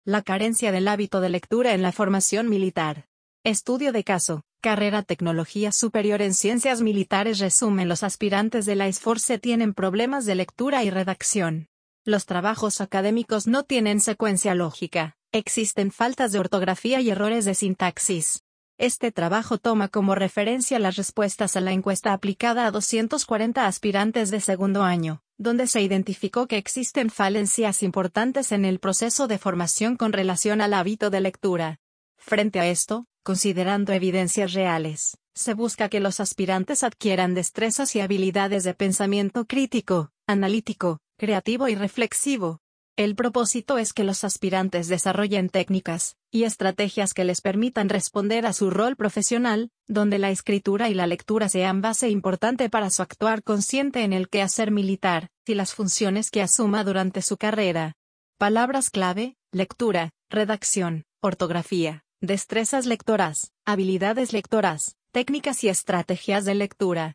La carencia del hábito de lectura en la formación militar. Estudio de caso. Carrera Tecnología Superior en Ciencias Militares. Resumen: los aspirantes de la SFORCE tienen problemas de lectura y redacción. Los trabajos académicos no tienen secuencia lógica, existen faltas de ortografía y errores de sintaxis. Este trabajo toma como referencia las respuestas a la encuesta aplicada a 240 aspirantes de segundo año, donde se identificó que existen falencias importantes en el proceso de formación con relación al hábito de lectura. Frente a esto, considerando evidencias reales, se busca que los aspirantes adquieran destrezas y habilidades de pensamiento crítico, analítico, creativo y reflexivo. El propósito es que los aspirantes desarrollen técnicas y estrategias que les permitan responder a su rol profesional, donde la escritura y la lectura sean base importante para su actuar consciente en el quehacer militar y las funciones que asuma durante su carrera. Palabras clave: lectura, redacción, ortografía, destrezas lectoras, habilidades lectoras, técnicas y estrategias de lectura.